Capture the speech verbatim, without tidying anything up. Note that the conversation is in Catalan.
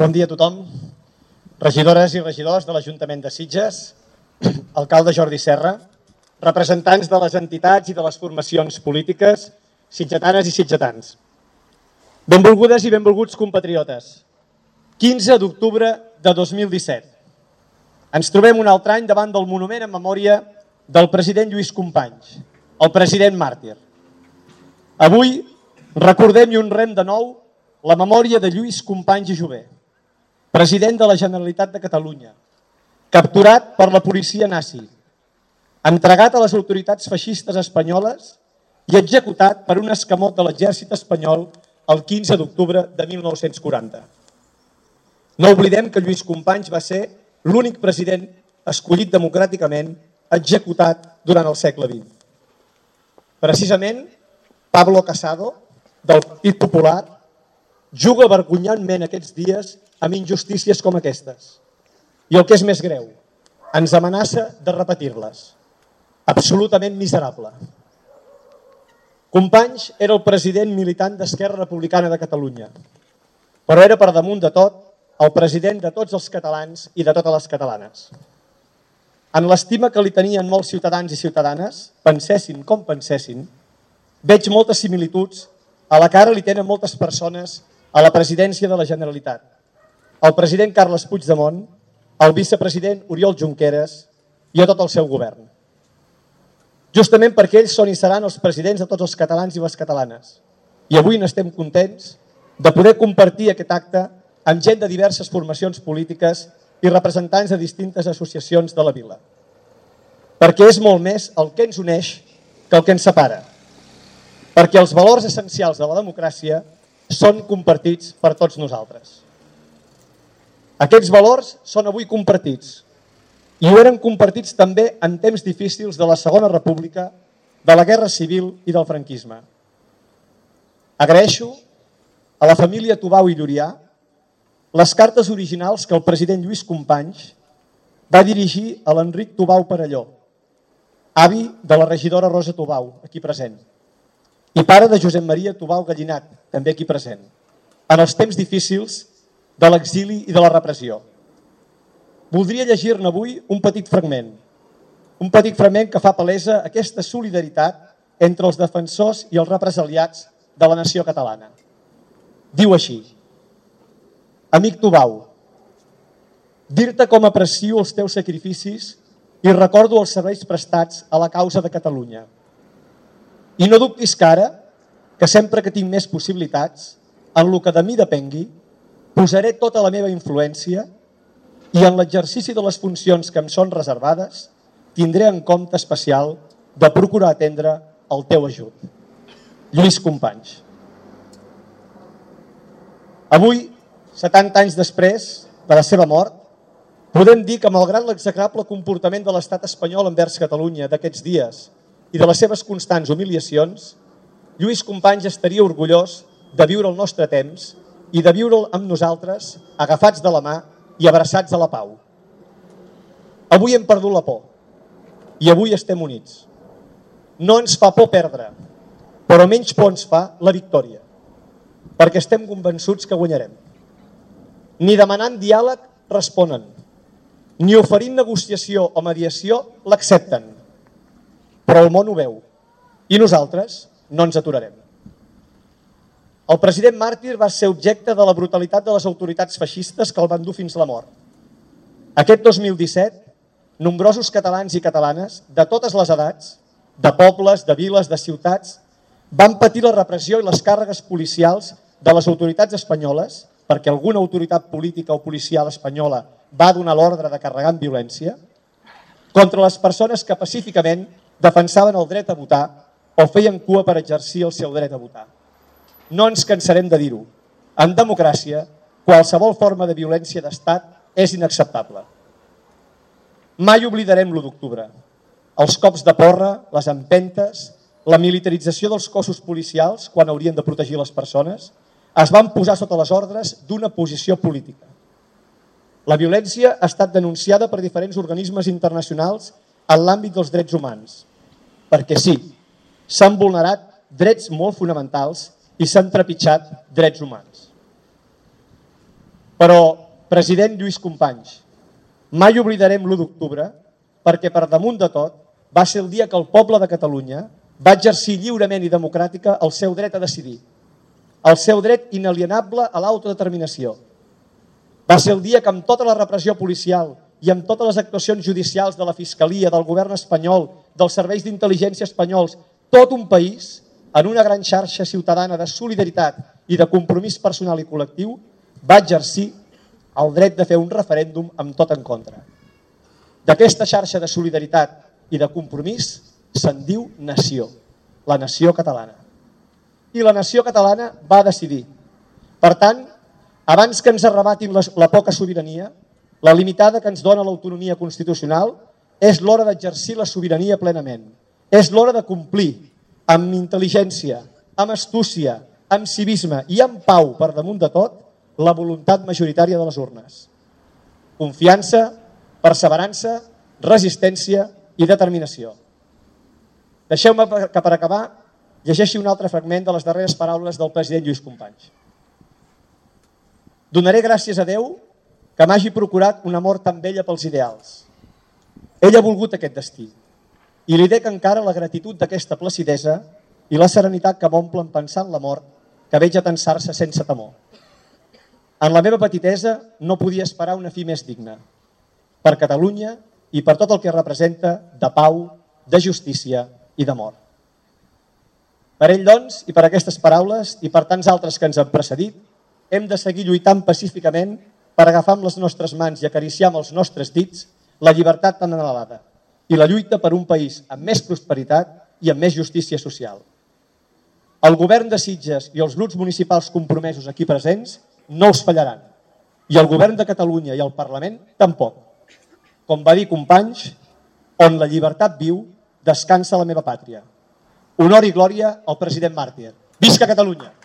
Bon dia a tothom, regidores i regidors de l'Ajuntament de Sitges, alcalde Jordi Serra, representants de les entitats i de les formacions polítiques, sitgetanes i sitgetans. Benvolgudes i benvolguts compatriotes. quinze d'octubre de dos mil disset. Ens trobem un altre any davant del monument en memòria del president Lluís Companys, el president màrtir. Avui recordem i honrem de nou la memòria de Lluís Companys i Jover, president de la Generalitat de Catalunya, capturat per la policia nazi, entregat a les autoritats feixistes espanyoles i executat per un escamot de l'exèrcit espanyol el quinze d'octubre de mil nou-cents quaranta. No oblidem que Lluís Companys va ser l'únic president escollit democràticament executat durant el segle vint. Precisament, Pablo Casado, del Partit Popular, juga vergonyantment aquests dies amb injustícies com aquestes. I el que és més greu, ens amenaça de repetir-les. Absolutament miserable. Companys era el president militant d'Esquerra Republicana de Catalunya, però era per damunt de tot el president de tots els catalans i de totes les catalanes. En l'estima que li tenien molts ciutadans i ciutadanes, pensessin com pensessin, veig moltes similituds a la cara li tenen moltes persones a la presidència de la Generalitat. El president Carles Puigdemont, el vicepresident Oriol Junqueras i a tot el seu govern. Justament perquè ells són i seran els presidents de tots els catalans i les catalanes. I avui n'estem contents de poder compartir aquest acte amb gent de diverses formacions polítiques i representants de distintes associacions de la vila. Perquè és molt més el que ens uneix que el que ens separa. Perquè els valors essencials de la democràcia són compartits per tots nosaltres. Aquests valors són avui compartits i ho eren compartits també en temps difícils de la Segona República, de la Guerra Civil i del franquisme. Agraeixo a la família Tubau i Llurià les cartes originals que el president Lluís Companys va dirigir a l'Enric Tubau Perelló, avi de la regidora Rosa Tubau, aquí present, i pare de Josep Maria Tubau Gallinat, també aquí present, en els temps difícils de l'exili i de la repressió. Voldria llegir-ne avui un petit fragment, un petit fragment que fa palesa aquesta solidaritat entre els defensors i els represaliats de la nació catalana. Diu així: Amic Tubau, dir-te com aprecio els teus sacrificis i recordo els serveis prestats a la causa de Catalunya. I no dubtis que ara, que sempre que tinc més possibilitats, en el que de mi depengui, posaré tota la meva influència i en l'exercici de les funcions que em són reservades tindré en compte especial de procurar atendre el teu ajut. Lluís Companys. Avui, setanta anys després de la seva mort, podem dir que malgrat l'execrable comportament de l'estat espanyol envers Catalunya d'aquests dies i de les seves constants humiliacions, Lluís Companys estaria orgullós de viure el nostre temps i de viure'l amb nosaltres, agafats de la mà i abraçats a la pau. Avui hem perdut la por i avui estem units. No ens fa por perdre, però menys por ens fa la victòria, perquè estem convençuts que guanyarem. Ni demanant diàleg responen, ni oferint negociació o mediació l'accepten, però el món ho veu i nosaltres no ens aturarem. El president màrtir va ser objecte de la brutalitat de les autoritats feixistes que el van dur fins a la mort. Aquest dos mil disset, nombrosos catalans i catalanes de totes les edats, de pobles, de viles, de ciutats, van patir la repressió i les càrregues policials de les autoritats espanyoles, perquè alguna autoritat política o policial espanyola va donar l'ordre de carregar amb violència, contra les persones que pacíficament defensaven el dret a votar o feien cua per exercir el seu dret a votar. No ens cansarem de dir-ho. En democràcia, qualsevol forma de violència d'estat és inacceptable. Mai oblidarem l'u d'octubre. Els cops de porra, les empentes, la militarització dels cossos policials quan haurien de protegir les persones, es van posar sota les ordres d'una posició política. La violència ha estat denunciada per diferents organismes internacionals en l'àmbit dels drets humans, perquè sí, s'han vulnerat drets molt fonamentals i s'han trepitjat drets humans. Però, president Lluís Companys, mai oblidarem l'u d'octubre perquè per damunt de tot va ser el dia que el poble de Catalunya va exercir lliurement i democràtica el seu dret a decidir, el seu dret inalienable a l'autodeterminació. Va ser el dia que amb tota la repressió policial i amb totes les actuacions judicials de la Fiscalia, del govern espanyol, dels serveis d'intel·ligència espanyols, tot un país, en una gran xarxa ciutadana de solidaritat i de compromís personal i col·lectiu, va exercir el dret de fer un referèndum amb tot en contra. D'aquesta xarxa de solidaritat i de compromís se'n diu nació, la nació catalana. I la nació catalana va decidir. Per tant, abans que ens arrebatin la poca sobirania, la limitada que ens dona l'autonomia constitucional, és l'hora d'exercir la sobirania plenament. És l'hora de complir amb intel·ligència, amb astúcia, amb civisme i amb pau per damunt de tot la voluntat majoritària de les urnes. Confiança, perseverança, resistència i determinació. Deixeu-me que per acabar llegeixi un altre fragment de les darreres paraules del president Lluís Companys. Donaré gràcies a Déu que m'hagi procurat una mort tan bella pels ideals. Ell ha volgut aquest destí i li dec encara la gratitud d'aquesta placidesa i la serenitat que m'omplen pensant la mort que veig atensar-se sense temor. En la meva petitesa no podia esperar una fi més digna per Catalunya i per tot el que representa de pau, de justícia i d'amor. Per ell, doncs, i per aquestes paraules i per tants altres que ens han precedit, hem de seguir lluitant pacíficament per agafar amb les nostres mans i acariciar amb els nostres dits la llibertat tan anhelada i la lluita per un país amb més prosperitat i amb més justícia social. El govern de Sitges i els grups municipals compromesos aquí presents no us fallaran, i el govern de Catalunya i el Parlament tampoc. Com va dir Companys, on la llibertat viu, descansa la meva pàtria. Honor i glòria al president màrtir. Visca Catalunya!